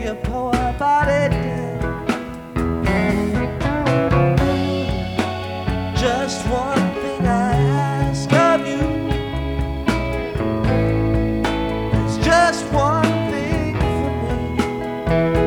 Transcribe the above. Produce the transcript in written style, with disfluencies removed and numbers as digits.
a poem about it. Just one thing I ask of you. There's just one thing for me.